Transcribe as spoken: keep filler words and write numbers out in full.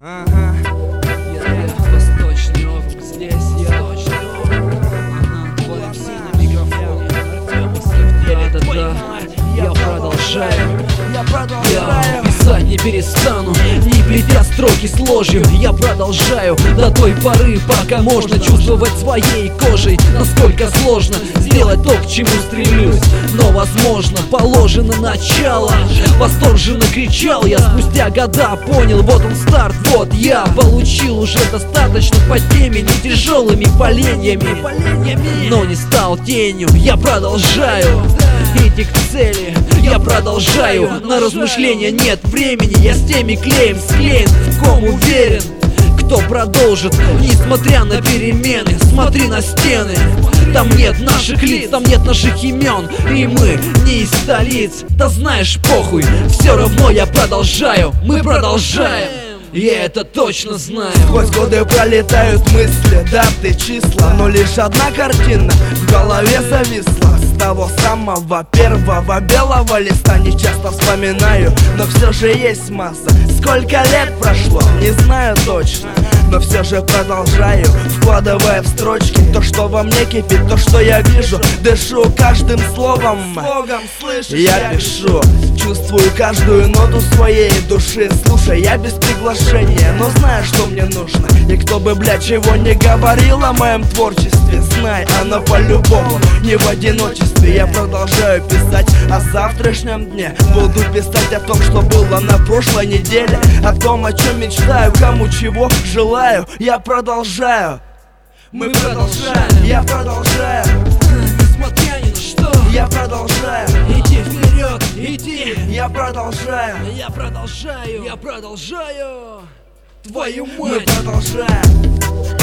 Ага. Я, я, Восточный округ, здесь я. Восточный округ. Ага, твой эм си на микрофоне. Да-да-да, я продолжаю. Я продолжаю. Я писать не перестану, не плетя строки с ложью. Я продолжаю до той поры, пока можно чувствовать своей кожей, насколько сложно сделать то, к чему стремлюсь. Но возможно, положено начало. Восторженно кричал я, спустя года понял, вот он старт, вот я получил уже достаточно по теме, не тяжелыми поленьями, но не стал тенью. Я продолжаю идти к цели, я продолжаю. На размышления нет времени, я с теми клеем склеен, в ком уверен, кто продолжит, несмотря на перемены. Смотри на стены, там нет наших лиц, там нет наших имен, и мы не из столиц. Да знаешь, похуй, все равно я продолжаю, мы продолжаем. Я это точно знаю. Сквозь годы пролетают мысли, даты, числа, но лишь одна картина в голове зависла. С того самого первого белого листа не часто вспоминаю, но все же есть масса. Сколько лет прошло, не знаю точно, но все же продолжаю, вкладывая в строчки то, что во мне кипит, то, что я вижу. Дышу каждым словом, я пишу, чувствую каждую ноту своей души. Слушай, я без приглашения, но знаю, что мне нужно. И кто бы, блядь, чего не говорил о моем творчестве, знай, оно по-любому не в одиночестве. Я продолжаю писать о завтрашнем дне, буду писать о том, что было на прошлой неделе, о том, о чем мечтаю, кому чего желаю. Я продолжаю, мы продолжаем, я продолжаю, несмотря ни на что, я продолжаю, иди вперед, иди. я продолжаю, Я продолжаю, я продолжаю. Твою мы мать. продолжаем.